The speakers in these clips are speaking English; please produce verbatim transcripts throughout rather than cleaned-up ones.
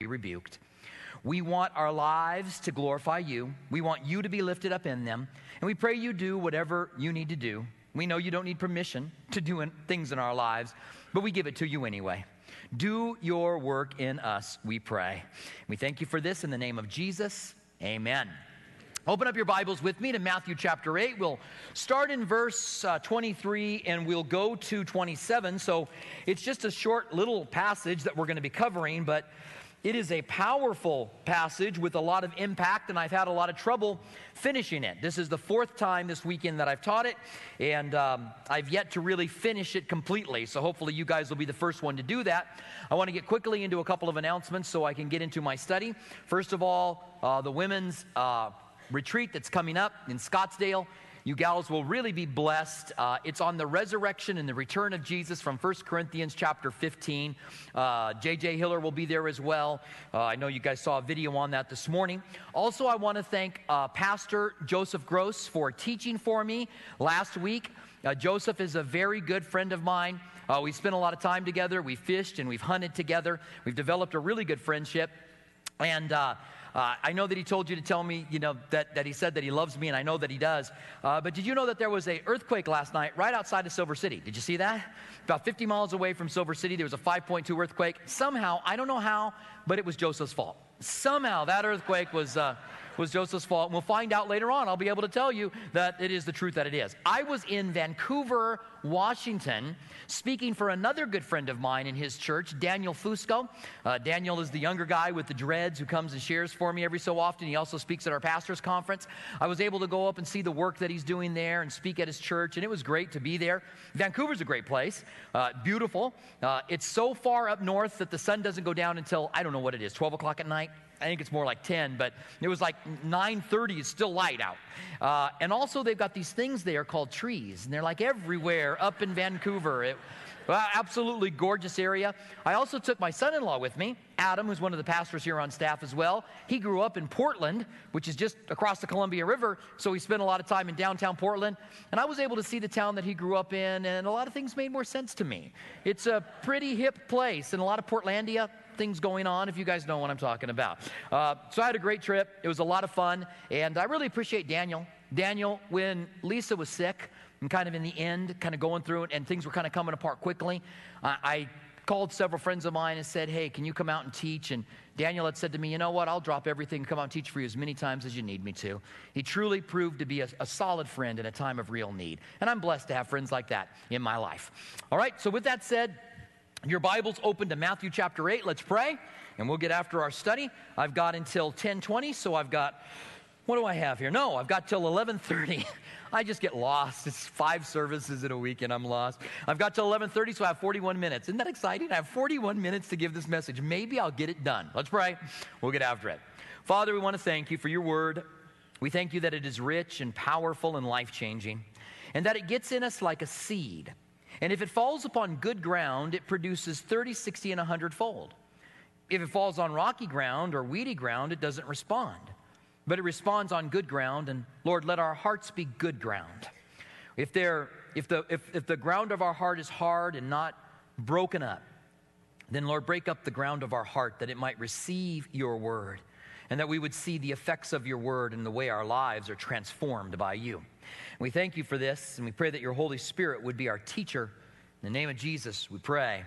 rebuked. We want our lives to glorify you. We want you to be lifted up in them. And we pray you do whatever you need to do. We know you don't need permission to do things in our lives, but we give it to you anyway. Do your work in us, we pray. We thank you for this in the name of Jesus. Amen. Open up your Bibles with me to Matthew chapter eight. We'll start in verse uh, twenty-three and we'll go to twenty-seven. So it's just a short little passage that we're going to be covering, but it is a powerful passage with a lot of impact, and I've had a lot of trouble finishing it. This is the fourth time this weekend that I've taught it, and um, I've yet to really finish it completely, so hopefully you guys will be the first one to do that. I want to get quickly into a couple of announcements so I can get into my study. First of all, uh, the women's uh, retreat that's coming up in Scottsdale. You gals will really be blessed. Uh, it's on the resurrection and the return of Jesus from First Corinthians chapter fifteen. Uh, J J Hiller will be there as well. Uh, I know you guys saw a video on that this morning. Also, I want to thank uh, Pastor Joseph Gross for teaching for me last week. Uh, Joseph is a very good friend of mine. Uh, we spent a lot of time together. We fished and we've hunted together. We've developed a really good friendship. And uh, uh, I know that he told you to tell me, you know, that, that he said that he loves me, and I know that he does. Uh, but did you know that there was an earthquake last night right outside of Silver City? Did you see that? About fifty miles away from Silver City, there was a five point two earthquake. Somehow, I don't know how, but it was Joseph's fault. Somehow that earthquake was... Uh, was Joseph's fault. And we'll find out later on. I'll be able to tell you that it is the truth that it is. I was in Vancouver, Washington, speaking for another good friend of mine in his church, Daniel Fusco. Uh, Daniel is the younger guy with the dreads who comes and shares for me every so often. He also speaks at our pastor's conference. I was able to go up and see the work that he's doing there and speak at his church, and it was great to be there. Vancouver's a great place. Uh, beautiful. Uh, it's so far up north that the sun doesn't go down until, I don't know what it is, twelve o'clock at night? I think it's more like ten, but it was like nine thirty. It's still light out. Uh, and also they've got these things there called trees, and they're like everywhere up in Vancouver. It, well, absolutely gorgeous area. I also took my son-in-law with me, Adam, who's one of the pastors here on staff as well. He grew up in Portland, which is just across the Columbia River, so he spent a lot of time in downtown Portland. And I was able to see the town that he grew up in, and a lot of things made more sense to me. It's a pretty hip place, and a lot of Portlandia things going on, if you guys know what I'm talking about. Uh, so I had a great trip. It was a lot of fun, and I really appreciate Daniel. Daniel, when Lisa was sick and kind of in the end, kind of going through it, and things were kind of coming apart quickly, uh, I called several friends of mine and said, hey, can you come out and teach? And Daniel had said to me, you know what, I'll drop everything and come out and teach for you as many times as you need me to. He truly proved to be a, a solid friend in a time of real need. And I'm blessed to have friends like that in my life. All right, so with that said, your Bible's open to Matthew chapter eight. Let's pray, and we'll get after our study. I've got until ten twenty, so I've got, what do I have here? No, I've got till eleven thirty. I just get lost. It's five services in a week, and I'm lost. I've got till eleven thirty, so I have forty-one minutes. Isn't that exciting? I have forty-one minutes to give this message. Maybe I'll get it done. Let's pray. We'll get after it. Father, we want to thank you for your word. We thank you that it is rich and powerful and life-changing, and that it gets in us like a seed. And if it falls upon good ground, it produces thirty, sixty, and a hundred fold. If it falls on rocky ground or weedy ground, it doesn't respond. But it responds on good ground, and Lord, let our hearts be good ground. If, they're, if, the, if, if the ground of our heart is hard and not broken up, then Lord, break up the ground of our heart that it might receive your word, and that we would see the effects of your word and the way our lives are transformed by you. We thank you for this, and we pray that your Holy Spirit would be our teacher. In the name of Jesus, we pray.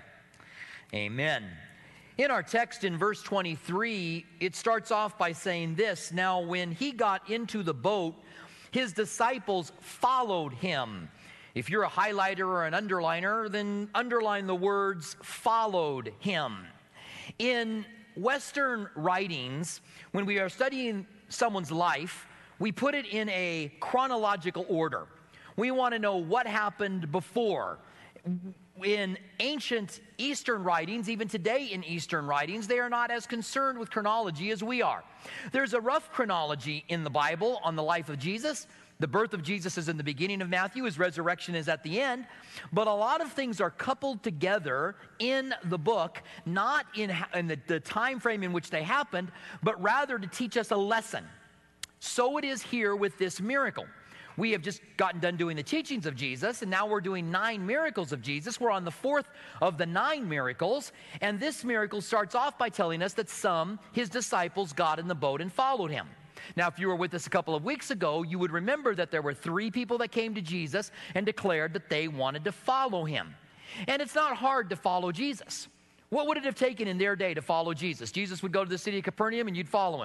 Amen. In our text in verse twenty-three, it starts off by saying this, now when he got into the boat, his disciples followed him. If you're a highlighter or an underliner, then underline the words followed him. In Western writings, when we are studying someone's life, we put it in a chronological order. We want to know what happened before. In ancient Eastern writings, even today in Eastern writings, they are not as concerned with chronology as we are. There's a rough chronology in the Bible on the life of Jesus. The birth of Jesus is in the beginning of Matthew. His resurrection is at the end. But a lot of things are coupled together in the book, not in, in the, the time frame in which they happened, but rather to teach us a lesson. So it is here with this miracle. We have just gotten done doing the teachings of Jesus, and now we're doing nine miracles of Jesus. We're on the fourth of the nine miracles, and this miracle starts off by telling us that some, his disciples, got in the boat and followed him. Now, if you were with us a couple of weeks ago, you would remember that there were three people that came to Jesus and declared that they wanted to follow him. And it's not hard to follow Jesus. What would it have taken in their day to follow Jesus? Jesus would go to the city of Capernaum and you'd follow him.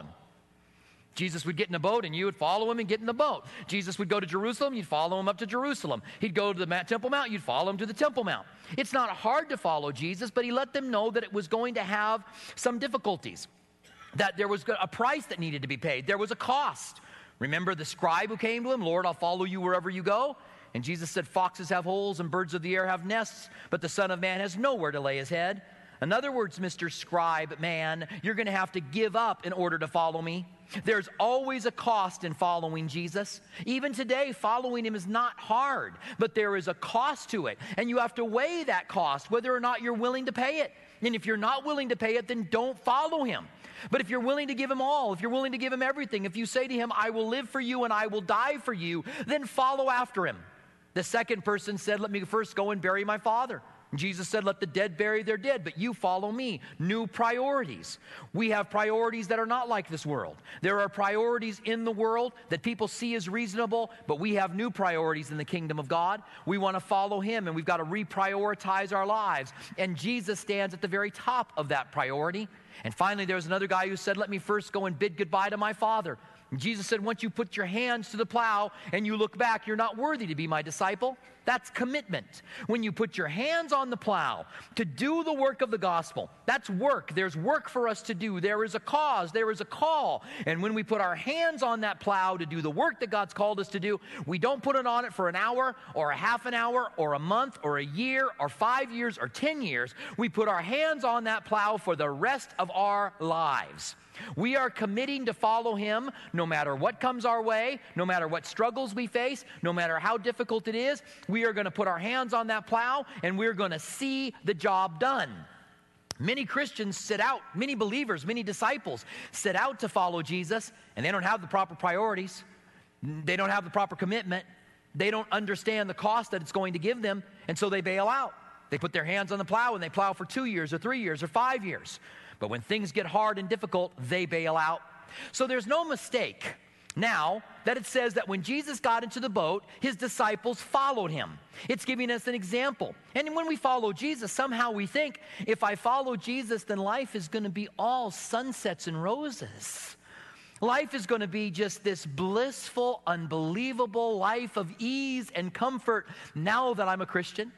Jesus would get in a boat and you would follow him and get in the boat. Jesus would go to Jerusalem, you'd follow him up to Jerusalem. He'd go to the Temple Mount, you'd follow him to the Temple Mount. It's not hard to follow Jesus, but he let them know that it was going to have some difficulties, that there was a price that needed to be paid. There was a cost. Remember the scribe who came to him, Lord, I'll follow you wherever you go. And Jesus said, foxes have holes and birds of the air have nests, but the Son of Man has nowhere to lay his head. In other words, Mister Scribe man, you're going to have to give up in order to follow me. There's always a cost in following Jesus. Even today, following him is not hard, but there is a cost to it. And you have to weigh that cost, whether or not you're willing to pay it. And if you're not willing to pay it, then don't follow him. But if you're willing to give him all, if you're willing to give him everything, if you say to him, I will live for you and I will die for you, then follow after him. The second person said, let me first go and bury my father. Jesus said, let the dead bury their dead, but you follow me. New priorities. We have priorities that are not like this world. There are priorities in the world that people see as reasonable, but we have new priorities in the kingdom of God. We want to follow him, and we've got to reprioritize our lives. And Jesus stands at the very top of that priority. And finally, there was another guy who said, let me first go and bid goodbye to my father. And Jesus said, once you put your hands to the plow and you look back, you're not worthy to be my disciple. That's commitment. When you put your hands on the plow to do the work of the gospel, that's work. There's work for us to do. There is a cause. There is a call. And when we put our hands on that plow to do the work that God's called us to do, we don't put it on it for an hour or a half an hour or a month or a year or five years or ten years. We put our hands on that plow for the rest of our lives. We are committing to follow him no matter what comes our way, no matter what struggles we face, no matter how difficult it is. We are going to put our hands on that plow and we're going to see the job done. Many Christians set out, many believers, many disciples set out to follow Jesus, and they don't have the proper priorities. They don't have the proper commitment. They don't understand the cost that it's going to give them, and so they bail out. They put their hands on the plow and they plow for two years or three years or five years. But when things get hard and difficult, they bail out. So there's no mistake now that it says that when Jesus got into the boat, his disciples followed him. It's giving us an example. And when we follow Jesus, somehow we think, if I follow Jesus, then life is going to be all sunsets and roses. Life is going to be just this blissful, unbelievable life of ease and comfort now that I'm a Christian.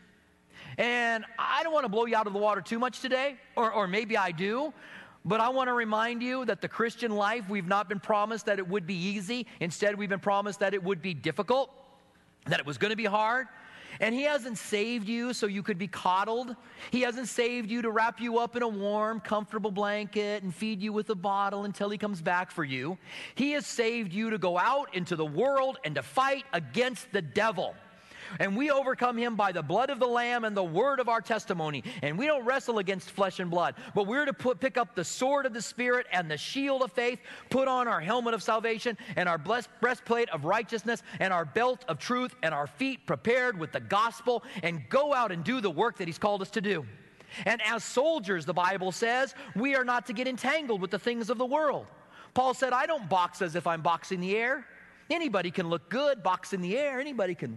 And I don't want to blow you out of the water too much today, or, or maybe I do, but I want to remind you that the Christian life, we've not been promised that it would be easy. Instead, we've been promised that it would be difficult, that it was going to be hard. And he hasn't saved you so you could be coddled. He hasn't saved you to wrap you up in a warm, comfortable blanket and feed you with a bottle until he comes back for you. He has saved you to go out into the world and to fight against the devil. And we overcome him by the blood of the Lamb and the word of our testimony. And we don't wrestle against flesh and blood, but we're to put, pick up the sword of the Spirit and the shield of faith, put on our helmet of salvation and our blessed breastplate of righteousness and our belt of truth and our feet prepared with the gospel, and go out and do the work that he's called us to do. And as soldiers, the Bible says, we are not to get entangled with the things of the world. Paul said, I don't box as if I'm boxing the air. Anybody can look good, box in the air. Anybody can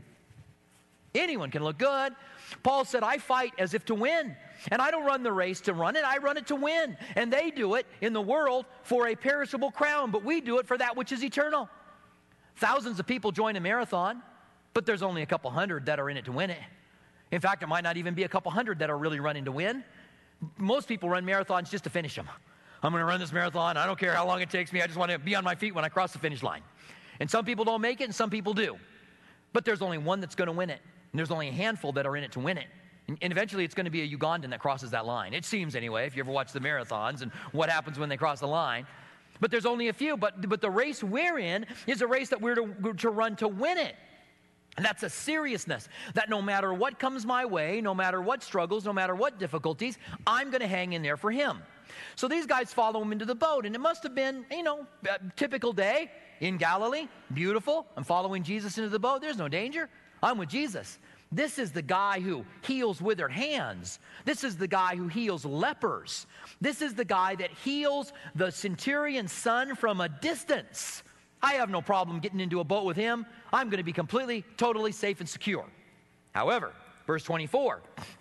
Anyone can look good. Paul said, I fight as if to win. And I don't run the race to run it, I run it to win. And they do it in the world for a perishable crown, but we do it for that which is eternal. Thousands of people join a marathon, but there's only a couple hundred that are in it to win it. In fact, it might not even be a couple hundred that are really running to win. Most people run marathons just to finish them. I'm going to run this marathon. I don't care how long it takes me. I just want to be on my feet when I cross the finish line. And some people don't make it, and some people do. But there's only one that's going to win it. And there's only a handful that are in it to win it. And, and eventually it's going to be a Ugandan that crosses that line. It seems anyway, if you ever watch the marathons and what happens when they cross the line. But there's only a few. But, but the race we're in is a race that we're to, we're to run to win it. And that's a seriousness that no matter what comes my way, no matter what struggles, no matter what difficulties, I'm going to hang in there for him. So these guys follow him into the boat, and it must have been, you know, a typical day in Galilee. Beautiful. I'm following Jesus into the boat. There's no danger. I'm with Jesus. This is the guy who heals withered hands. This is the guy who heals lepers. This is the guy that heals the centurion's son from a distance. I have no problem getting into a boat with him. I'm going to be completely, totally safe and secure. However, verse twenty-four,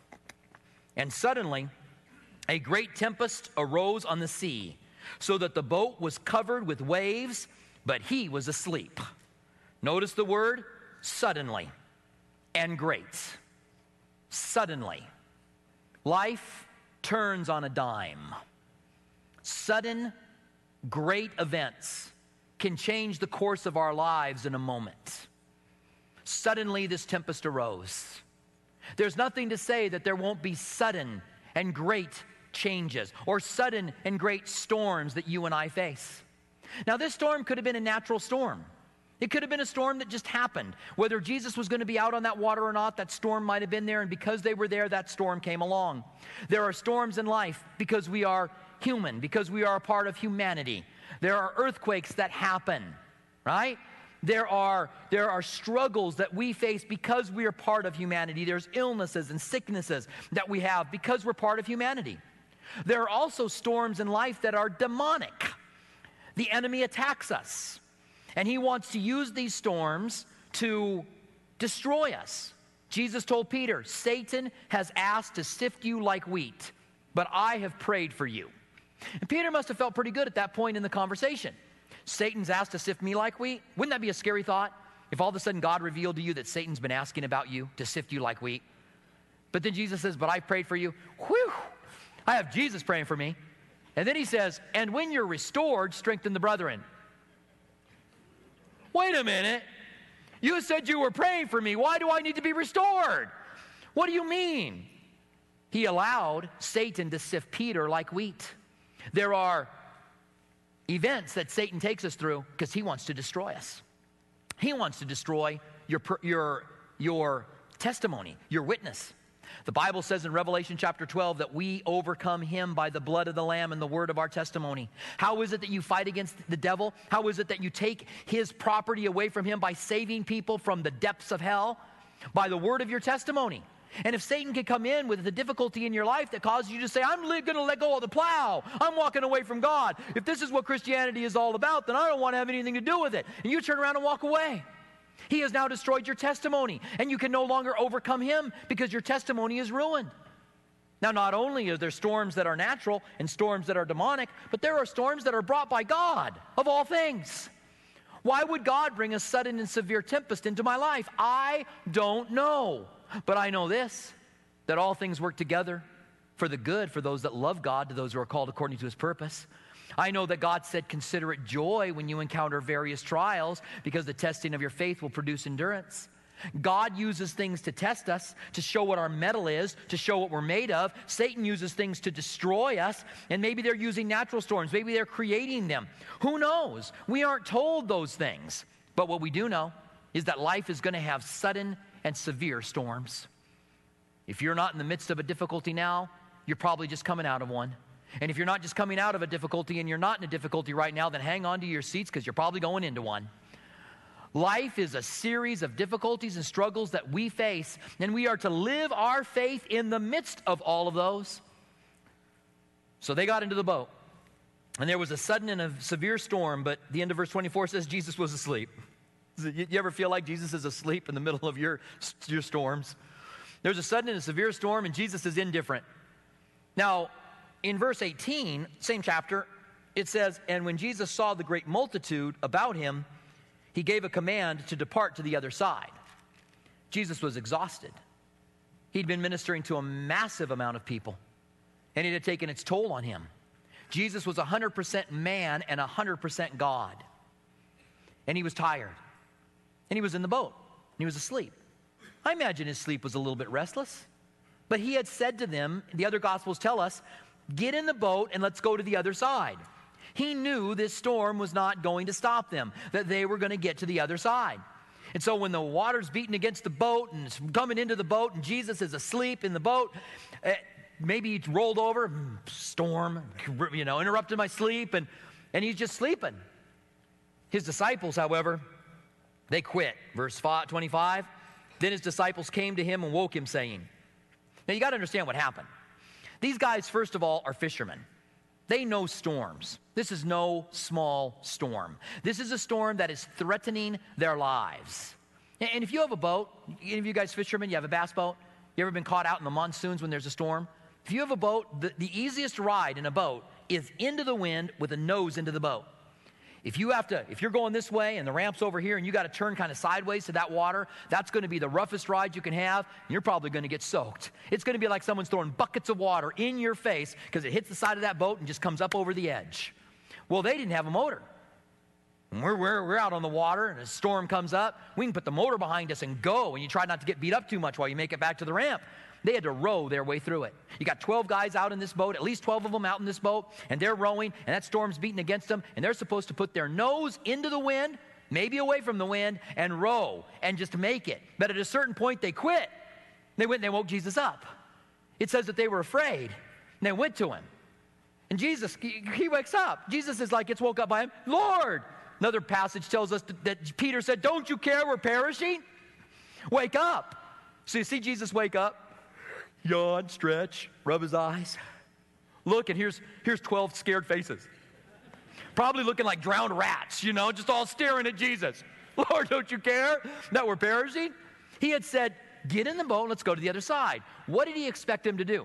and suddenly a great tempest arose on the sea, so that the boat was covered with waves, but he was asleep. Notice the word, suddenly. And great. Suddenly. Life turns on a dime. Sudden, great events can change the course of our lives in a moment. Suddenly, this tempest arose. There's nothing to say that there won't be sudden and great changes or sudden and great storms that you and I face. Now, this storm could have been a natural storm. It could have been a storm that just happened. Whether Jesus was going to be out on that water or not, that storm might have been there, and because they were there, that storm came along. There are storms in life because we are human, because we are a part of humanity. There are earthquakes that happen, right? There are, there are struggles that we face because we are part of humanity. There's illnesses and sicknesses that we have because we're part of humanity. There are also storms in life that are demonic. The enemy attacks us. And he wants to use these storms to destroy us. Jesus told Peter, Satan has asked to sift you like wheat, but I have prayed for you. And Peter must have felt pretty good at that point in the conversation. Satan's asked to sift me like wheat? Wouldn't that be a scary thought? If all of a sudden God revealed to you that Satan's been asking about you to sift you like wheat. But then Jesus says, but I prayed for you. Whew, I have Jesus praying for me. And then he says, and when you're restored, strengthen the brethren. Wait a minute. You said you were praying for me. Why do I need to be restored? What do you mean? He allowed Satan to sift Peter like wheat. There are events that Satan takes us through because he wants to destroy us. He wants to destroy your, your, your testimony, your witness. The Bible says in Revelation chapter twelve that we overcome him by the blood of the Lamb and the word of our testimony. How is it that you fight against the devil? How is it that you take his property away from him by saving people from the depths of hell? By the word of your testimony. And if Satan can come in with the difficulty in your life that causes you to say, I'm going to let go of the plow. I'm walking away from God. If this is what Christianity is all about, then I don't want to have anything to do with it. And you turn around and walk away. He has now destroyed your testimony, and you can no longer overcome him because your testimony is ruined. Now, not only are there storms that are natural and storms that are demonic, but there are storms that are brought by God, of all things. Why would God bring a sudden and severe tempest into my life? I don't know. But I know this, that all things work together for the good for those that love God, to those who are called according to his purpose. I know that God said, consider it joy when you encounter various trials, because the testing of your faith will produce endurance. God uses things to test us, to show what our mettle is, to show what we're made of. Satan uses things to destroy us, and maybe they're using natural storms. Maybe they're creating them. Who knows? We aren't told those things. But what we do know is that life is going to have sudden and severe storms. If you're not in the midst of a difficulty now, you're probably just coming out of one. And if you're not just coming out of a difficulty and you're not in a difficulty right now, then hang on to your seats because you're probably going into one. Life is a series of difficulties and struggles that we face, and we are to live our faith in the midst of all of those. So they got into the boat, and there was a sudden and a severe storm, but the end of verse twenty-four says Jesus was asleep. You ever feel like Jesus is asleep in the middle of your, your storms? There's a sudden and a severe storm, and Jesus is indifferent. Now, in verse eighteen, same chapter, it says, and when Jesus saw the great multitude about him, he gave a command to depart to the other side. Jesus was exhausted. He'd been ministering to a massive amount of people, and it had taken its toll on him. Jesus was one hundred percent man and one hundred percent God. And he was tired. And he was in the boat. And he was asleep. I imagine his sleep was a little bit restless. But he had said to them, the other Gospels tell us, get in the boat and let's go to the other side. He knew this storm was not going to stop them, that they were going to get to the other side. And so when the water's beating against the boat and it's coming into the boat and Jesus is asleep in the boat, uh, maybe he rolled over, storm, you know, interrupted my sleep, and, and he's just sleeping. His disciples, however, they quit. Verse twenty-five, then his disciples came to him and woke him, saying, now you got to understand what happened. These guys, first of all, are fishermen. They know storms. This is no small storm. This is a storm that is threatening their lives. And if you have a boat, any of you guys fishermen, you have a bass boat? You ever been caught out in the monsoons when there's a storm? If you have a boat, the, the easiest ride in a boat is into the wind with a nose into the boat. If you have to, if you're going this way and the ramp's over here and you got to turn kind of sideways to that water, that's going to be the roughest ride you can have, and you're probably going to get soaked. It's going to be like someone's throwing buckets of water in your face because it hits the side of that boat and just comes up over the edge. Well, they didn't have a motor. And we're, we're, we're out on the water and a storm comes up. We can put the motor behind us and go, and you try not to get beat up too much while you make it back to the ramp. They had to row their way through it. You got twelve guys out in this boat, at least twelve of them out in this boat, and they're rowing, and that storm's beating against them, and they're supposed to put their nose into the wind, maybe away from the wind, and row, and just make it. But at a certain point, they quit. They went and they woke Jesus up. It says that they were afraid, and they went to him. And Jesus, he, he wakes up. Jesus is like, gets woke up by him. Lord! Another passage tells us that, that Peter said, don't you care we're perishing? Wake up. So you see Jesus wake up. Yawn, stretch, rub his eyes. Look, and here's, here's twelve scared faces. Probably looking like drowned rats, you know, just all staring at Jesus. Lord, don't you care that we're perishing? He had said, get in the boat, let's go to the other side. What did he expect them to do?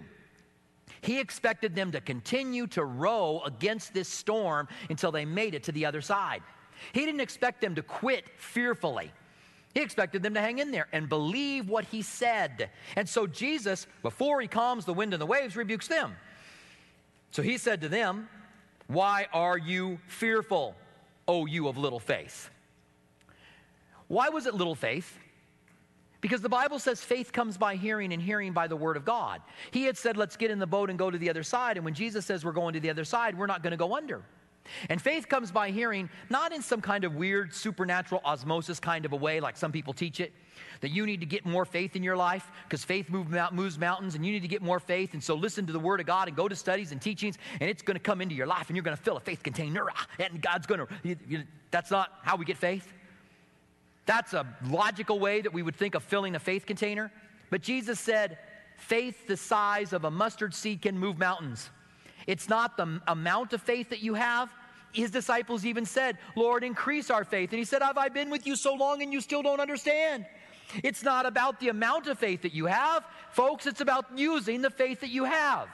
He expected them to continue to row against this storm until they made it to the other side. He didn't expect them to quit fearfully. He expected them to hang in there and believe what he said. And so Jesus, before he calms the wind and the waves, rebukes them. So he said to them, why are you fearful, O you of little faith? Why was it little faith? Because the Bible says faith comes by hearing and hearing by the word of God. He had said, let's get in the boat and go to the other side. And when Jesus says we're going to the other side, we're not going to go under. And faith comes by hearing, not in some kind of weird supernatural osmosis kind of a way like some people teach it, that you need to get more faith in your life because faith move, moves mountains and you need to get more faith, and so listen to the word of God and go to studies and teachings and it's going to come into your life and you're going to fill a faith container and God's going to, you, you, that's not how we get faith. That's a logical way that we would think of filling a faith container. But Jesus said, faith the size of a mustard seed can move mountains. It's not the amount of faith that you have. His disciples even said, Lord, increase our faith. And he said, have I been with you so long and you still don't understand? It's not about the amount of faith that you have. Folks, it's about using the faith that you have.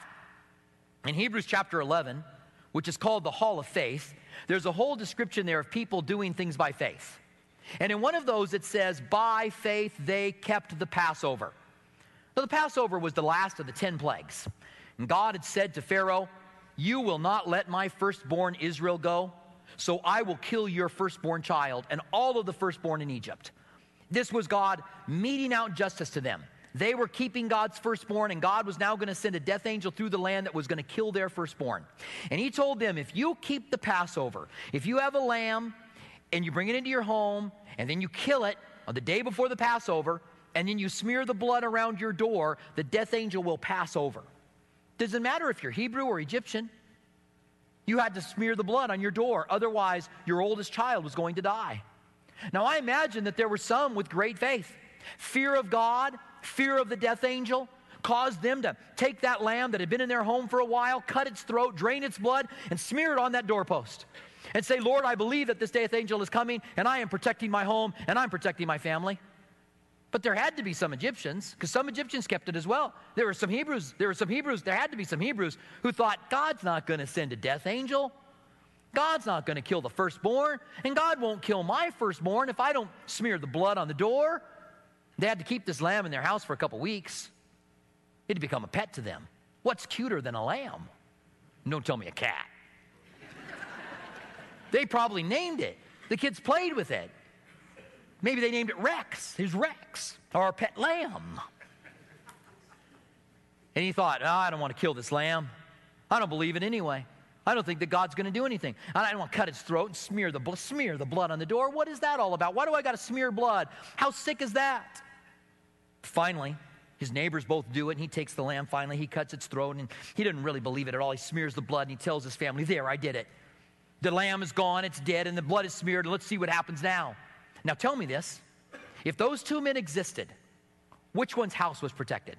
In Hebrews chapter eleven, which is called the Hall of Faith, there's a whole description there of people doing things by faith. And in one of those it says, by faith they kept the Passover. Now the Passover was the last of the ten plagues. And God had said to Pharaoh, you will not let my firstborn Israel go, so I will kill your firstborn child and all of the firstborn in Egypt. This was God meting out justice to them. They were keeping God's firstborn, and God was now going to send a death angel through the land that was going to kill their firstborn. And he told them, if you keep the Passover, if you have a lamb and you bring it into your home, and then you kill it on the day before the Passover, and then you smear the blood around your door, the death angel will pass over. Doesn't matter if you're Hebrew or Egyptian. You had to smear the blood on your door. Otherwise, your oldest child was going to die. Now, I imagine that there were some with great faith. Fear of God, fear of the death angel, caused them to take that lamb that had been in their home for a while, cut its throat, drain its blood, and smear it on that doorpost. And say, Lord, I believe that this death angel is coming, and I am protecting my home, and I'm protecting my family. But there had to be some Egyptians, because some Egyptians kept it as well. There were some Hebrews, there were some Hebrews, there had to be some Hebrews who thought, God's not going to send a death angel. God's not going to kill the firstborn, and God won't kill my firstborn if I don't smear the blood on the door. They had to keep this lamb in their house for a couple weeks. It had become a pet to them. What's cuter than a lamb? Don't tell me a cat. They probably named it. The kids played with it. Maybe they named it Rex. Here's Rex, or our pet lamb. And he thought, oh, I don't want to kill this lamb. I don't believe it anyway. I don't think that God's going to do anything. I don't want to cut its throat and smear the, smear the blood on the door. What is that all about? Why do I got to smear blood? How sick is that? Finally, His neighbors both do it, and he takes the lamb finally. He cuts its throat, and he doesn't really believe it at all. He smears the blood, and he tells his family, there, I did it. The lamb is gone, it's dead, and the blood is smeared, and let's see what happens now. Now tell me this. If those two men existed, which one's house was protected?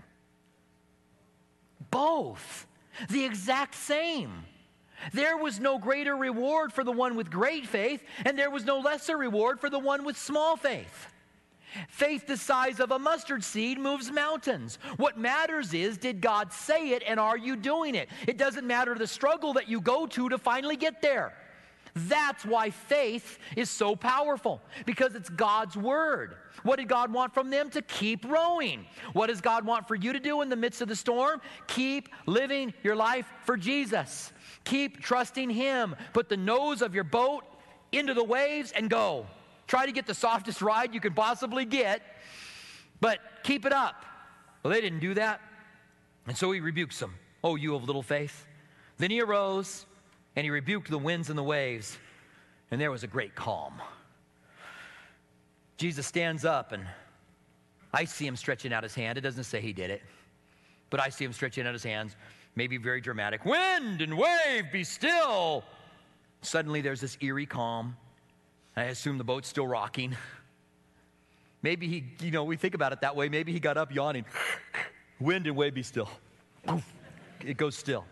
Both. The exact same. There was no greater reward for the one with great faith, and there was no lesser reward for the one with small faith. Faith the size of a mustard seed moves mountains. What matters is, did God say it, and are you doing it? It doesn't matter the struggle that you go to to finally get there. That's why faith is so powerful, because it's God's word. What did God want from them? To keep rowing. What does God want for you to do in the midst of the storm? Keep living your life for Jesus. Keep trusting Him. Put the nose of your boat into the waves and go. Try to get the softest ride you could possibly get, but keep it up. Well, they didn't do that, and so He rebukes them. Oh, you of little faith. Then He arose, and He rebuked the winds and the waves, and there was a great calm. Jesus stands up, and I see Him stretching out His hand. It doesn't say He did it, but I see Him stretching out His hands, maybe very dramatic. Wind and wave, be still. Suddenly there's this eerie calm. I assume the boat's still rocking. Maybe he, you know, we think about it that way. Maybe he got up yawning. Wind and wave, be still. It goes still.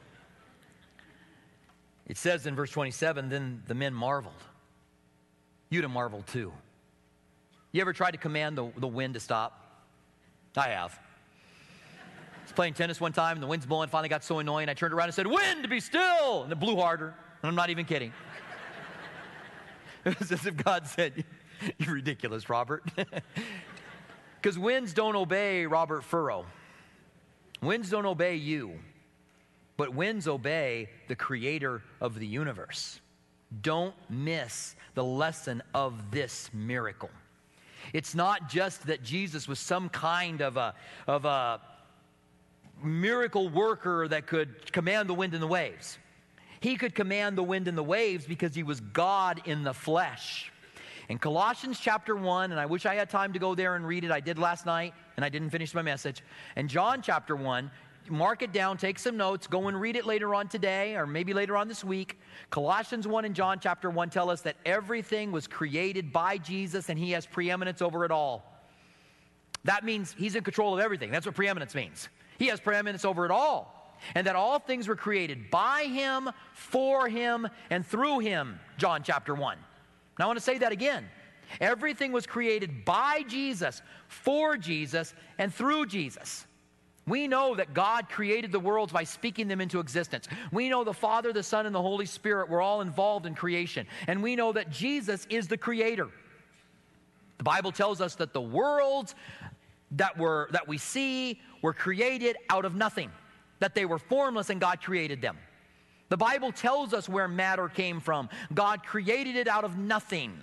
It says in verse twenty-seven, then the men marveled. You'd have marveled too. You ever tried to command the, the wind to stop? I have. I was playing tennis one time, and the wind's blowing. Finally got so annoying, I turned around and said, wind, be still. And it blew harder. And I'm not even kidding. It was as if God said, you're ridiculous, Robert. Because winds don't obey Robert Furrow. Winds don't obey you. But winds obey the creator of the universe. Don't miss the lesson of this miracle. It's not just that Jesus was some kind of a, of a miracle worker that could command the wind and the waves. He could command the wind and the waves because He was God in the flesh. In Colossians chapter one, and I wish I had time to go there and read it. I did last night, and I didn't finish my message. In John chapter one, mark it down, take some notes, go and read it later on today, or maybe later on this week. Colossians one and John chapter one tell us that everything was created by Jesus, and He has preeminence over it all. That means He's in control of everything. That's what preeminence means. He has preeminence over it all. And that all things were created by Him, for Him, and through Him, John chapter one. Now I want to say that again. Everything was created by Jesus, for Jesus, and through Jesus. We know that God created the worlds by speaking them into existence. We know the Father, the Son, and the Holy Spirit were all involved in creation. And we know that Jesus is the creator. The Bible tells us that the worlds that were that we see were created out of nothing. That they were formless and God created them. The Bible tells us where matter came from. God created it out of nothing.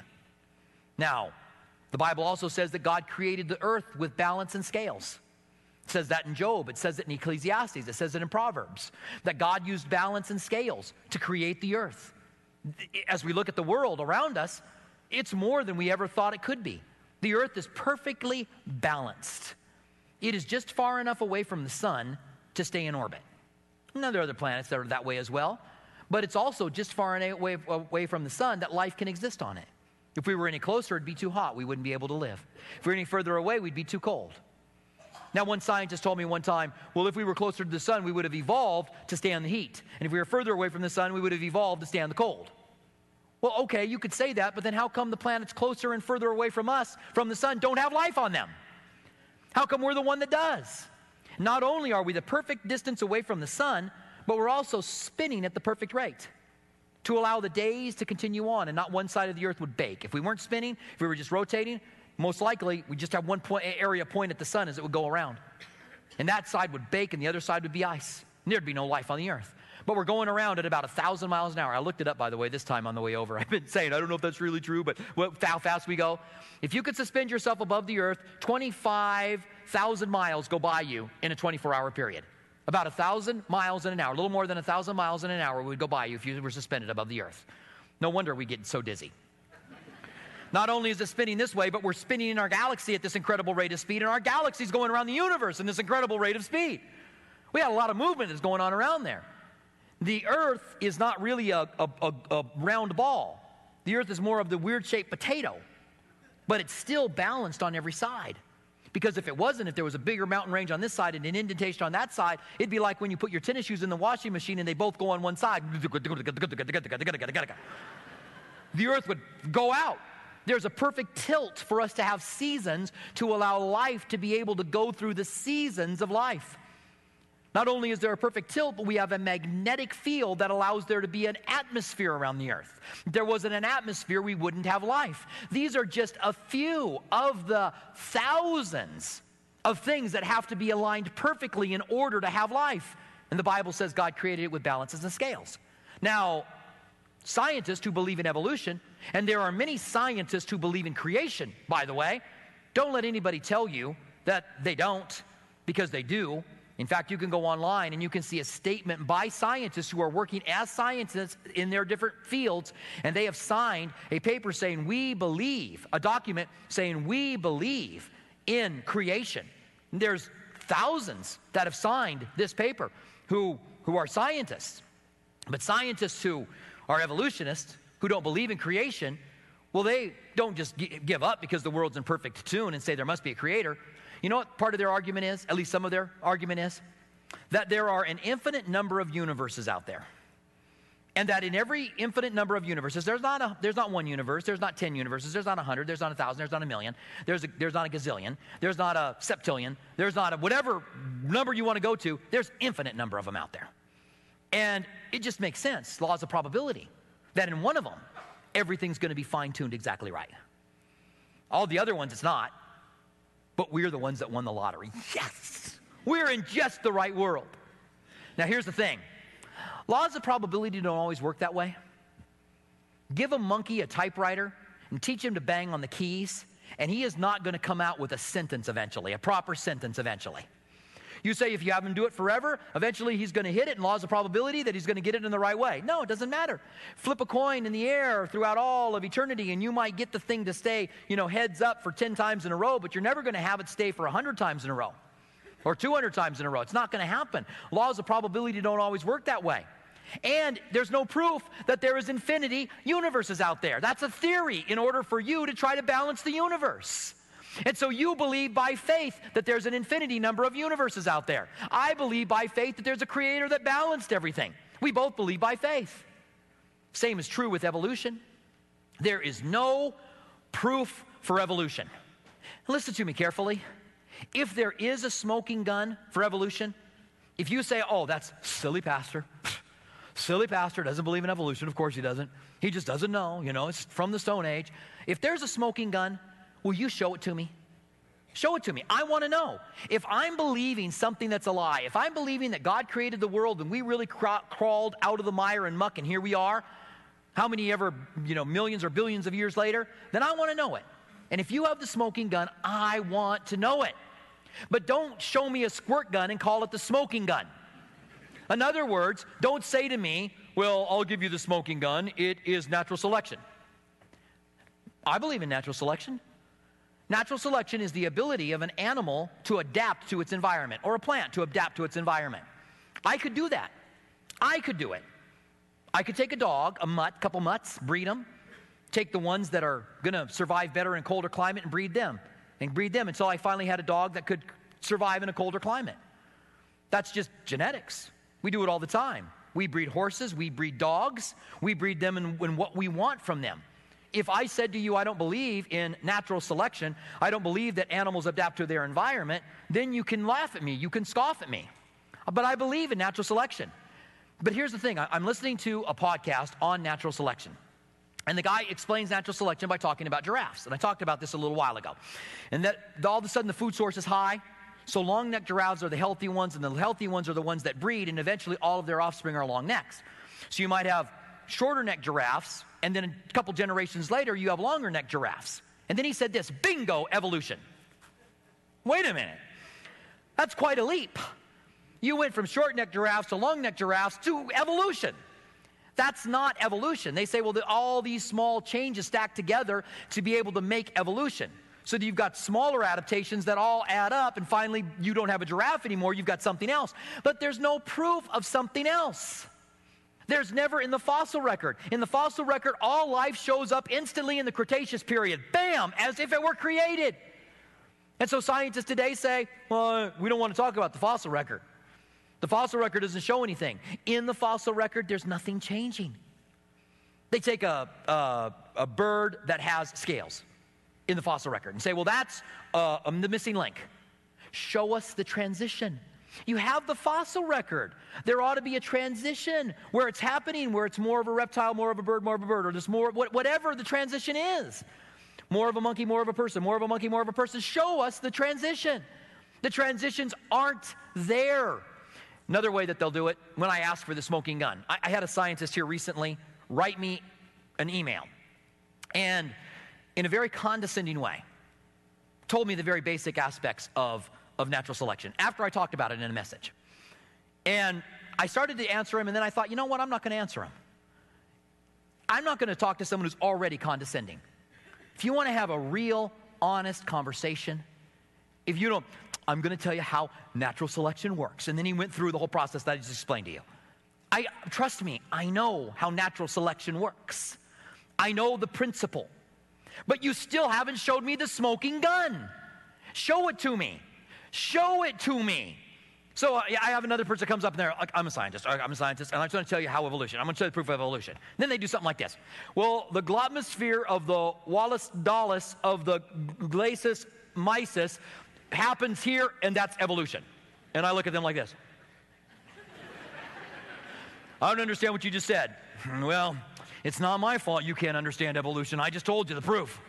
Now, the Bible also says that God created the earth with balance and scales. It says that in Job. It says it in Ecclesiastes. It says it in Proverbs. That God used balance and scales to create the earth. As we look at the world around us, it's more than we ever thought it could be. The earth is perfectly balanced. It is just far enough away from the sun to stay in orbit. Now, there are other planets that are that way as well, but it's also just far away, away from the sun that life can exist on it. If we were any closer, it'd be too hot. We wouldn't be able to live. If we were any further away, we'd be too cold. Now, one scientist told me one time, well, if we were closer to the sun, we would have evolved to stand the heat. And if we were further away from the sun, we would have evolved to stand the cold. Well, okay, you could say that, but then how come the planets closer and further away from us, from the sun, don't have life on them? How come we're the one that does? Not only are we the perfect distance away from the sun, but we're also spinning at the perfect rate to allow the days to continue on and not one side of the earth would bake. If we weren't spinning, if we were just rotating, most likely we just have one point, area point at the sun as it would go around. And that side would bake and the other side would be ice. And there'd be no life on the earth. But we're going around at about one thousand miles an hour. I looked it up, by the way, this time on the way over. I've been saying, I don't know if that's really true, but how fast we go. If you could suspend yourself above the earth, twenty-five thousand miles go by you in a twenty-four hour period. About one thousand miles in an hour, a little more than one thousand miles in an hour would go by you if you were suspended above the earth. No wonder we get so dizzy. Not only is it spinning this way, but we're spinning in our galaxy at this incredible rate of speed, and our galaxy's going around the universe in this incredible rate of speed. We got a lot of movement that's going on around there. The Earth is not really a, a, a, a round ball. The Earth is more of the weird-shaped potato, but it's still balanced on every side. Because if it wasn't, if there was a bigger mountain range on this side and an indentation on that side, it'd be like when you put your tennis shoes in the washing machine and they both go on one side. The Earth would go out. There's a perfect tilt for us to have seasons to allow life to be able to go through the seasons of life. Not only is there a perfect tilt, but we have a magnetic field that allows there to be an atmosphere around the Earth. If there wasn't an atmosphere, we wouldn't have life. These are just a few of the thousands of things that have to be aligned perfectly in order to have life. And the Bible says God created it with balances and scales. Now, scientists who believe in evolution, and there are many scientists who believe in creation, by the way, don't let anybody tell you that they don't, because they do. In fact, you can go online and you can see a statement by scientists who are working as scientists in their different fields, and they have signed a paper saying, we believe, a document saying, we believe in creation. And there's thousands that have signed this paper who, who are scientists. But scientists who are evolutionists, who don't believe in creation, well, they don't just g- give up because the world's in perfect tune and say there must be a creator. You know what part of their argument is, at least some of their argument is? That there are an infinite number of universes out there. And that in every infinite number of universes, there's not a, there's not one universe, there's not ten universes, there's not a hundred, there's not a thousand, there's not a million, there's, a, there's not a gazillion, there's not a septillion, there's not a whatever number you want to go to, there's infinite number of them out there. And it just makes sense, laws of probability, that in one of them, everything's going to be fine-tuned exactly right. All the other ones, it's not. But we're the ones that won the lottery. Yes! We're in just the right world. Now, here's the thing. Laws of probability don't always work that way. Give a monkey a typewriter and teach him to bang on the keys, and he is not going to come out with a sentence eventually, a proper sentence eventually. You say if you have him do it forever, eventually he's going to hit it, and laws of probability that he's going to get it in the right way. No, it doesn't matter. Flip a coin in the air throughout all of eternity, and you might get the thing to stay, you know, heads up for ten times in a row, but you're never going to have it stay for one hundred times in a row or two hundred times in a row. It's not going to happen. Laws of probability don't always work that way. And there's no proof that there is infinity universes out there. That's a theory in order for you to try to balance the universe. And so you believe by faith that there's an infinity number of universes out there. I believe by faith that there's a creator that balanced everything. We both believe by faith. Same is true with evolution. There is no proof for evolution. Listen to me carefully. If there is a smoking gun for evolution, if you say, oh, that's silly pastor, silly pastor doesn't believe in evolution, of course he doesn't. He just doesn't know, you know, it's from the Stone Age. If there's a smoking gun, will you show it to me? Show it to me. I want to know. If I'm believing something that's a lie, if I'm believing that God created the world and we really cra- crawled out of the mire and muck and here we are, how many ever, you know, millions or billions of years later, then I want to know it. And if you have the smoking gun, I want to know it. But don't show me a squirt gun and call it the smoking gun. In other words, don't say to me, well, I'll give you the smoking gun. It is natural selection. I believe in natural selection. Natural selection is the ability of an animal to adapt to its environment, or a plant to adapt to its environment. I could do that. I could do it. I could take a dog, a mutt, couple mutts, breed them, take the ones that are going to survive better in colder climate and breed them, and breed them until I finally had a dog that could survive in a colder climate. That's just genetics. We do it all the time. We breed horses, we breed dogs, we breed them in, in what we want from them. If I said to you, I don't believe in natural selection, I don't believe that animals adapt to their environment, then you can laugh at me, you can scoff at me. But I believe in natural selection. But here's the thing, I'm listening to a podcast on natural selection. And the guy explains natural selection by talking about giraffes. And I talked about this a little while ago. And that all of a sudden the food source is high, so long-necked giraffes are the healthy ones, and the healthy ones are the ones that breed, and eventually all of their offspring are long necks. So you might have shorter-necked giraffes, and then a couple generations later, you have longer-necked giraffes. And then he said this, bingo, evolution. Wait a minute. That's quite a leap. You went from short-necked giraffes to long-necked giraffes to evolution. That's not evolution. They say, well, the, all these small changes stack together to be able to make evolution. So you've got smaller adaptations that all add up, and finally you don't have a giraffe anymore, you've got something else. But there's no proof of something else. There's never in the fossil record. In the fossil record, all life shows up instantly in the Cretaceous period. Bam! As if it were created. And so scientists today say, well, we don't want to talk about the fossil record. The fossil record doesn't show anything. In the fossil record, there's nothing changing. They take a, a, a bird that has scales in the fossil record and say, well, that's uh, um, the missing link. Show us the transition. You have the fossil record. There ought to be a transition where it's happening, where it's more of a reptile, more of a bird, more of a bird, or there's more, whatever the transition is. More of a monkey, more of a person, more of a monkey, more of a person. Show us the transition. The transitions aren't there. Another way that they'll do it, when I ask for the smoking gun. I, I had a scientist here recently write me an email, and in a very condescending way, told me the very basic aspects of, of natural selection after I talked about it in a message. And I started to answer him, and then I thought, you know what, I'm not going to answer him. I'm not going to talk to someone who's already condescending. If you want to have a real, honest conversation, if you don't, I'm going to tell you how natural selection works. And then he went through the whole process that I just explained to you. I, trust me, I know how natural selection works. I know the principle. But you still haven't showed me the smoking gun. Show it to me. Show it to me. So uh, I have another person that comes up and they're like, I'm a scientist. I'm a scientist, and I'm going to tell you how evolution. I'm going to show you the proof of evolution. Then they do something like this. Well, the glotmosphere of the Wallace Dulles of the Glacis mysis happens here, and that's evolution. And I look at them like this. I don't understand what you just said. Well, it's not my fault you can't understand evolution. I just told you the proof.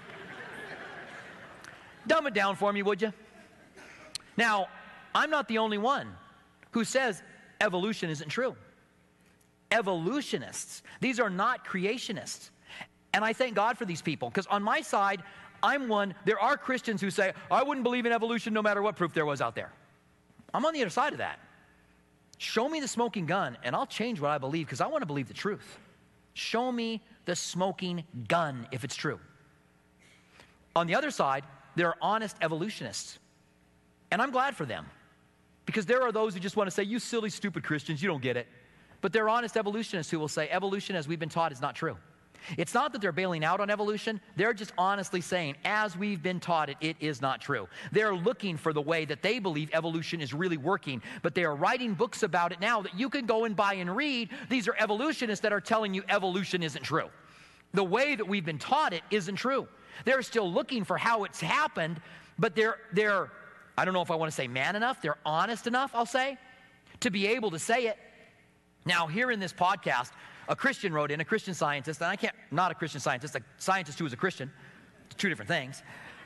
Dumb it down for me, would you? Now, I'm not the only one who says evolution isn't true. Evolutionists, these are not creationists. And I thank God for these people, because on my side, I'm one, there are Christians who say, I wouldn't believe in evolution no matter what proof there was out there. I'm on the other side of that. Show me the smoking gun, and I'll change what I believe, because I want to believe the truth. Show me the smoking gun if it's true. On the other side, there are honest evolutionists. And I'm glad for them. Because there are those who just want to say, you silly, stupid Christians, you don't get it. But there are honest evolutionists who will say, evolution as we've been taught is not true. It's not that they're bailing out on evolution. They're just honestly saying, as we've been taught it, it is not true. They're looking for the way that they believe evolution is really working. But they are writing books about it now that you can go and buy and read. These are evolutionists that are telling you evolution isn't true. The way that we've been taught it isn't true. They're still looking for how it's happened, but they're, they're I don't know if I want to say man enough, they're honest enough, I'll say, to be able to say it. Now, here in this podcast, a Christian wrote in, a Christian scientist, and I can't, not a Christian scientist, a scientist who is a Christian, two different things.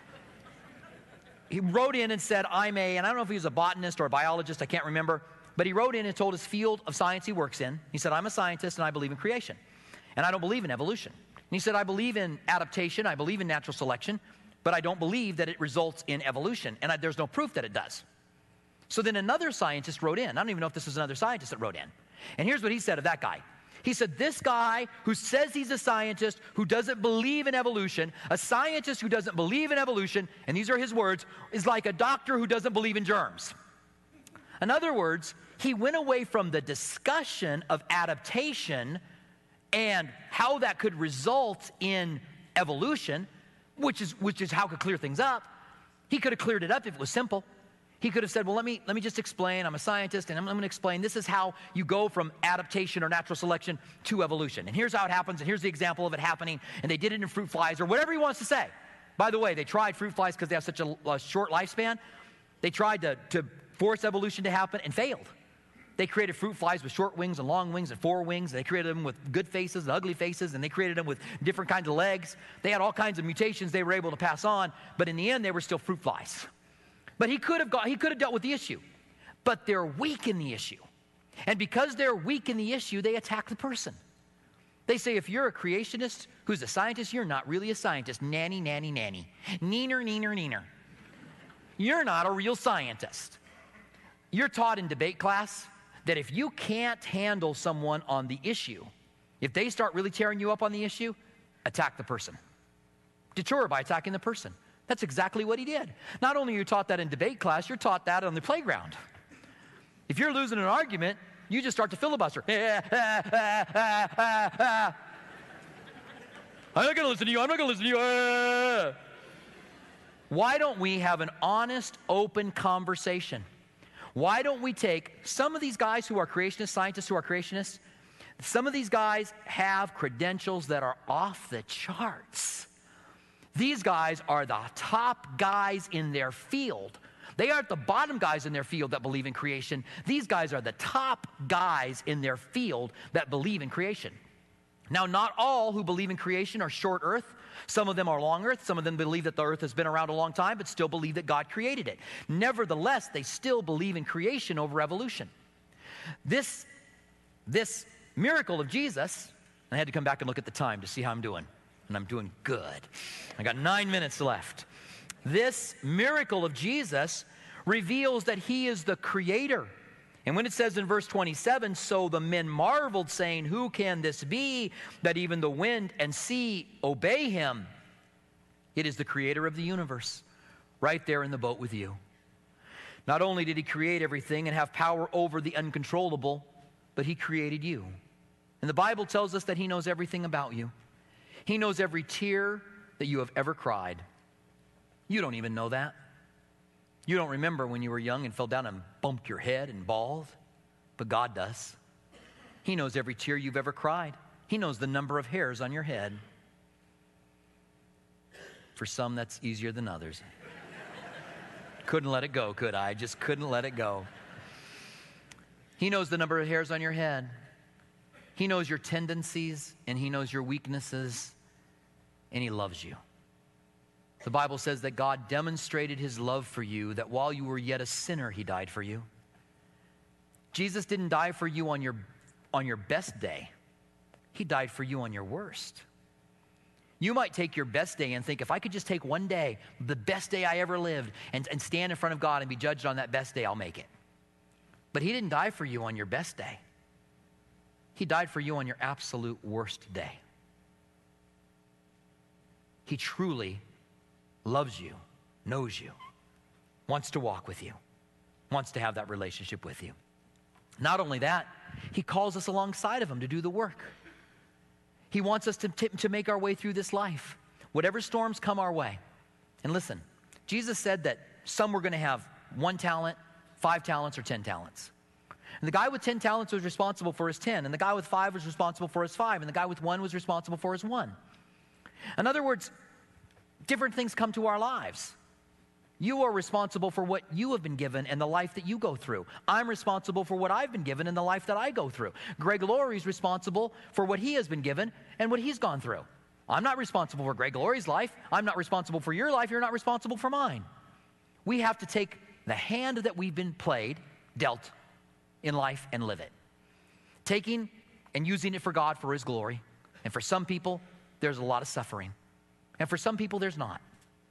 He wrote in and said, I'm a, and I don't know if he was a botanist or a biologist, I can't remember, but he wrote in and told his field of science he works in. He said, I'm a scientist and I believe in creation, and I don't believe in evolution. And he said, I believe in adaptation, I believe in natural selection, but I don't believe that it results in evolution, and I, there's no proof that it does. So then another scientist wrote in. I don't even know if this was another scientist that wrote in. And here's what he said of that guy. He said, this guy who says he's a scientist, who doesn't believe in evolution, a scientist who doesn't believe in evolution, and these are his words, is like a doctor who doesn't believe in germs. In other words, he went away from the discussion of adaptation and how that could result in evolution, which is, which is how it could clear things up. He could have cleared it up if it was simple. He could have said, well, let me, let me just explain. I'm a scientist, and I'm, I'm going to explain this is how you go from adaptation or natural selection to evolution. And here's how it happens, and here's the example of it happening, and they did it in fruit flies, or whatever he wants to say. By the way, they tried fruit flies because they have such a, a short lifespan. They tried to, to force evolution to happen and failed. They created fruit flies with short wings and long wings and four wings. And they created them with good faces and ugly faces, and they created them with different kinds of legs. They had all kinds of mutations they were able to pass on, but in the end, they were still fruit flies. But he could have got, he could have dealt with the issue. But they're weak in the issue. And because they're weak in the issue, they attack the person. They say, if you're a creationist who's a scientist, you're not really a scientist. Nanny, nanny, nanny. Neener, neener, neener. You're not a real scientist. You're taught in debate class that if you can't handle someone on the issue, If they start really tearing you up on the issue, attack the person. Deter by attacking the person. That's exactly what he did. Not only are you taught that in debate class, you're taught that on the playground. If you're losing an argument, you just start to filibuster. I'm not going to listen to you. I'm not going to listen to you. Why don't we have an honest, open conversation? Why don't we take some of these guys who are creationist scientists, who are creationists, some of these guys have credentials that are off the charts. These guys are the top guys in their field. They aren't the bottom guys in their field that believe in creation. These guys are the top guys in their field that believe in creation. Now, not all who believe in creation are short earth. Some of them are long earth. Some of them believe that the earth has been around a long time, but still believe that God created it. Nevertheless, they still believe in creation over evolution. This, this miracle of Jesus, I had to come back and look at the time to see how I'm doing. And I'm doing good. I got nine minutes left. This miracle of Jesus reveals that he is the creator. And when it says in verse twenty-seven, so the men marveled, saying, who can this be that even the wind and sea obey him? It is the creator of the universe, right there in the boat with you. Not only did he create everything and have power over the uncontrollable, but he created you. And the Bible tells us that he knows everything about you. He knows every tear that you have ever cried. You don't even know that. You don't remember when you were young and fell down and bumped your head and bawled, but God does. He knows every tear you've ever cried. He knows the number of hairs on your head. For some, that's easier than others. Couldn't let it go, could I? Just couldn't let it go. He knows the number of hairs on your head. He knows your tendencies, and he knows your weaknesses, and he loves you. The Bible says that God demonstrated his love for you, that while you were yet a sinner, he died for you. Jesus didn't die for you on your, on your best day. He died for you on your worst. You might take your best day and think, if I could just take one day, the best day I ever lived, and, and stand in front of God and be judged on that best day, I'll make it. But he didn't die for you on your best day. He died for you on your absolute worst day. He truly loves you, knows you, wants to walk with you, wants to have that relationship with you. Not only that, he calls us alongside of him to do the work. He wants us to, t- to make our way through this life, whatever storms come our way. And listen, Jesus said that some were going to have one talent, five talents, or ten talents. And the guy with ten talents was responsible for his ten, and the guy with five was responsible for his five, and the guy with one was responsible for his one. In other words, different things come to our lives. You are responsible for what you have been given and the life that you go through. I'm responsible for what I've been given and the life that I go through. Greg Laurie's responsible for what he has been given and what he's gone through. I'm not responsible for Greg Laurie's life. I'm not responsible for your life. You're not responsible for mine. We have to take the hand that we've been played, dealt in life, and live it. Taking and using it for God, for his glory. And for some people, there's a lot of suffering. And for some people, there's not.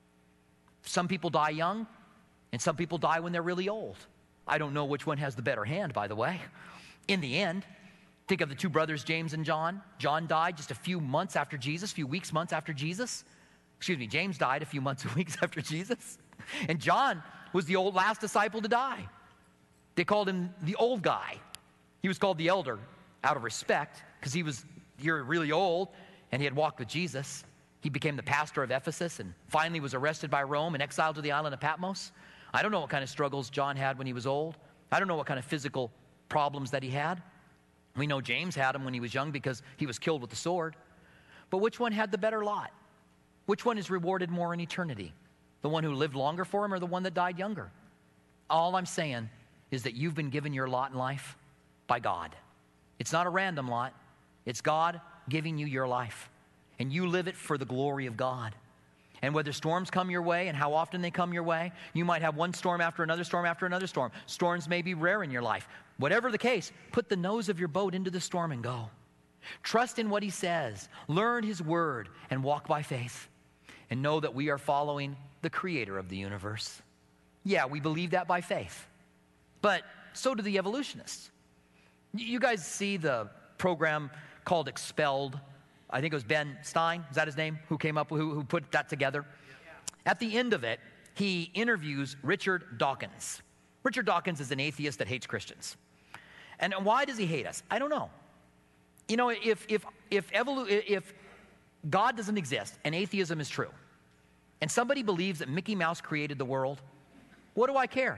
Some people die young, and some people die when they're really old. I don't know which one has the better hand, by the way. In the end, think of the two brothers, James and John. John died just a few months after Jesus, a few weeks, months after Jesus. Excuse me, James died a few months and weeks after Jesus. And John was the old last disciple to die. They called him the old guy. He was called the elder out of respect because he was you're really old and he had walked with Jesus. He became the pastor of Ephesus and finally was arrested by Rome and exiled to the island of Patmos. I don't know what kind of struggles John had when he was old. I don't know what kind of physical problems that he had. We know James had them when he was young because he was killed with the sword. But which one had the better lot? Which one is rewarded more in eternity? The one who lived longer for him or the one that died younger? All I'm saying is that you've been given your lot in life by God. It's not a random lot. It's God giving you your life. And you live it for the glory of God. And whether storms come your way and how often they come your way, you might have one storm after another storm after another storm. Storms may be rare in your life. Whatever the case, put the nose of your boat into the storm and go. Trust in what he says. Learn his word and walk by faith. And know that we are following the creator of the universe. Yeah, we believe that by faith. But so do the evolutionists. You guys see the program called Expelled. I think it was Ben Stein, is that his name, who came up, who, who put that together. At the end of it, he interviews Richard Dawkins. Richard Dawkins is an atheist that hates Christians. And why does he hate us? I don't know. You know, if, if, if, evolu- if God doesn't exist and atheism is true, and somebody believes that Mickey Mouse created the world, what do I care?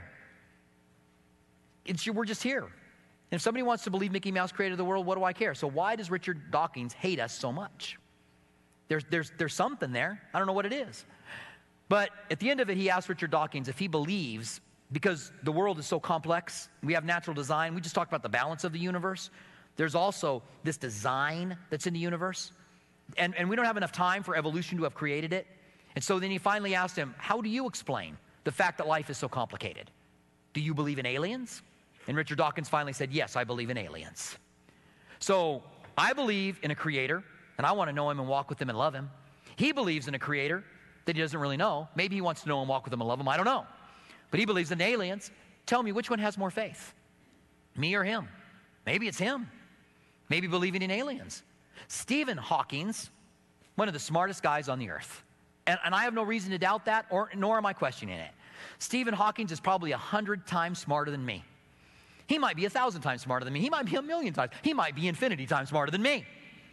It's, we're just here. And if somebody wants to believe Mickey Mouse created the world, what do I care? So why does Richard Dawkins hate us so much? There's, there's, there's something there. I don't know what it is. But at the end of it, he asked Richard Dawkins if he believes, because the world is so complex, we have natural design. We just talked about the balance of the universe. There's also this design that's in the universe. And, and we don't have enough time for evolution to have created it. And so then he finally asked him, how do you explain the fact that life is so complicated? Do you believe in aliens? And Richard Dawkins finally said, yes, I believe in aliens. So I believe in a creator, and I want to know him and walk with him and love him. He believes in a creator that he doesn't really know. Maybe he wants to know and walk with him and love him. I don't know. But he believes in aliens. Tell me, which one has more faith? Me or him? Maybe it's him. Maybe believing in aliens. Stephen Hawking's one of the smartest guys on the earth. And, and I have no reason to doubt that, or nor am I questioning it. Stephen Hawking is probably a hundred times smarter than me. He might be a thousand times smarter than me. He might be a million times. He might be infinity times smarter than me.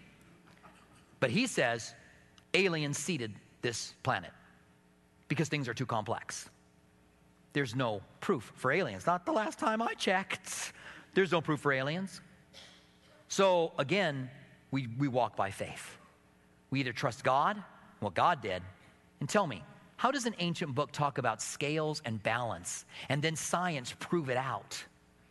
But he says aliens seeded this planet because things are too complex. There's no proof for aliens. Not the last time I checked. There's no proof for aliens. So again, we, we walk by faith. We either trust God, what God did, and tell me, how does an ancient book talk about scales and balance, and then science prove it out?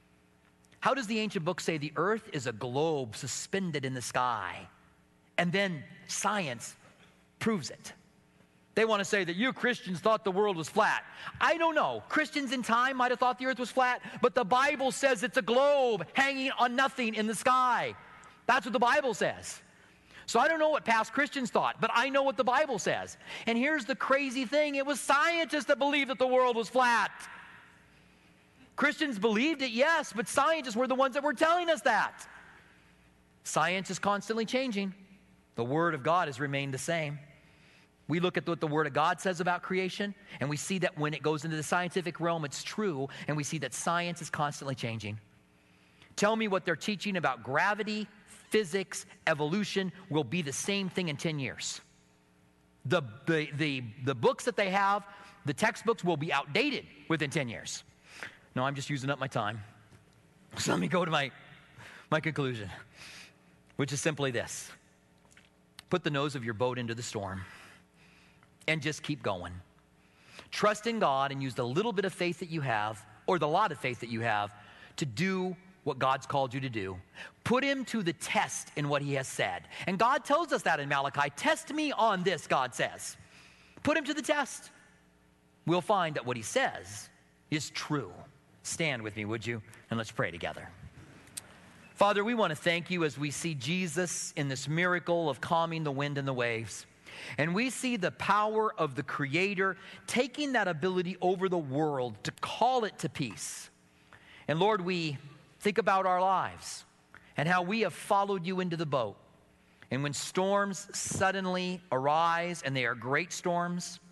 How does the ancient book say the earth is a globe suspended in the sky, and then science proves it? They want to say that you Christians thought the world was flat. I don't know. Christians in time might have thought the earth was flat, but the Bible says it's a globe hanging on nothing in the sky. That's what the Bible says. So I don't know what past Christians thought, but I know what the Bible says. And here's the crazy thing. It was scientists that believed that the world was flat. Christians believed it, yes, but scientists were the ones that were telling us that. Science is constantly changing. The Word of God has remained the same. We look at what the Word of God says about creation, and we see that when it goes into the scientific realm, it's true, and we see that science is constantly changing. Tell me what they're teaching about gravity, physics, evolution will be the same thing in ten years. The, the, the, the books that they have, the textbooks will be outdated within ten years. No, I'm just using up my time. So let me go to my, my conclusion, which is simply this. Put the nose of your boat into the storm and just keep going. Trust in God and use the little bit of faith that you have, or the lot of faith that you have, to do what God's called you to do. Put him to the test in what he has said. And God tells us that in Malachi. Test me on this, God says. Put him to the test. We'll find that what he says is true. Stand with me, would you? And let's pray together. Father, we want to thank you as we see Jesus in this miracle of calming the wind and the waves. And we see the power of the Creator taking that ability over the world to call it to peace. And Lord, we think about our lives and how we have followed you into the boat. And when storms suddenly arise, and they are great storms,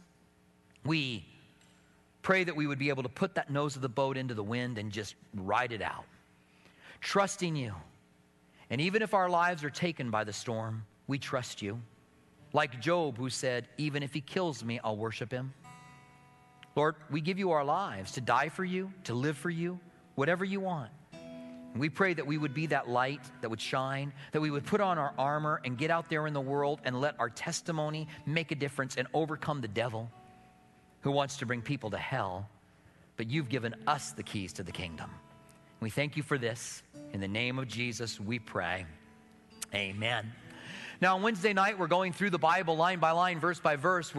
we pray that we would be able to put that nose of the boat into the wind and just ride it out, trusting you. And even if our lives are taken by the storm, we trust you. Like Job, who said, even if he kills me, I'll worship him. Lord, we give you our lives to die for you, to live for you, whatever you want. And we pray that we would be that light that would shine, that we would put on our armor and get out there in the world and let our testimony make a difference and overcome the devil who wants to bring people to hell. But you've given us the keys to the kingdom. We thank you for this. In the name of Jesus, we pray. Amen. Now, on Wednesday night, we're going through the Bible line by line, verse by verse.